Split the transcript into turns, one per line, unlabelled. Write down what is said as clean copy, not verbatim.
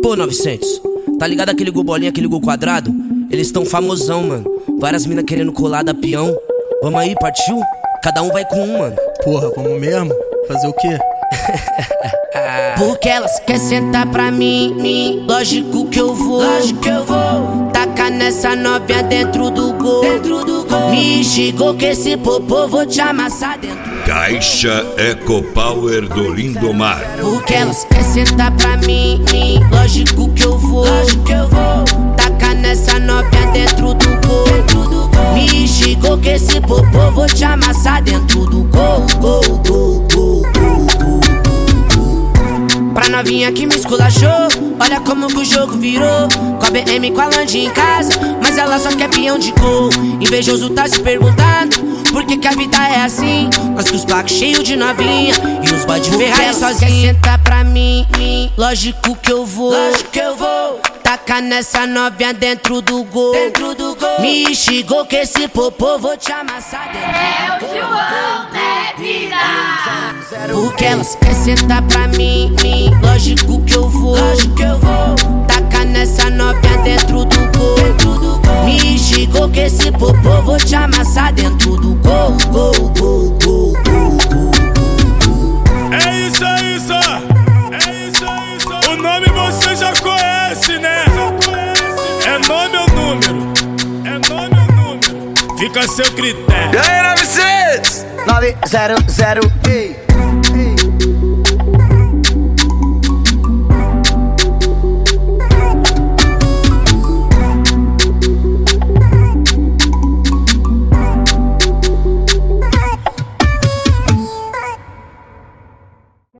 Pô, 900, tá ligado aquele gol bolinha, aquele gol quadrado? Eles tão famosão, mano. Várias minas querendo colar da peão. Vamos aí, partiu? Cada um vai com um, mano.
Porra, vamos mesmo? Fazer o quê?
Porque elas querem sentar pra mim, lógico que eu vou. Tacar nessa novinha dentro do gol. Me xingou que esse popô vou te amassar dentro.
Caixa Ecopower do Lindomar.
Porque elas querem sentar pra mim, lógico que eu vou. Tacar nessa novinha dentro do gol. Me xingou que esse popô vou te amassar dentro do gol. Pra novinha que me esculachou, olha como que o jogo virou. Com a BM, com a Land em casa, mas ela só quer peão de gol. Invejoso tá se perguntando por que a vida é assim. Nós com os placos cheios de novinha e os boy de Ferrari sozinho. Senta pra mim, lógico que eu vou. Tacar nessa novinha dentro do gol. Me xingou que esse popô vou te amassar dentro do gol.
É o João, né, vida?
Porque elas querem sentar pra mim, lógico que eu vou. Tacar nessa novinha dentro do gol. Me xingou que esse popô vou te amassar dentro do gol.
É isso aí, só. O nome você já conhece, né? É nome ou número? Fica a seu critério.
E aí, 900? 900, ei.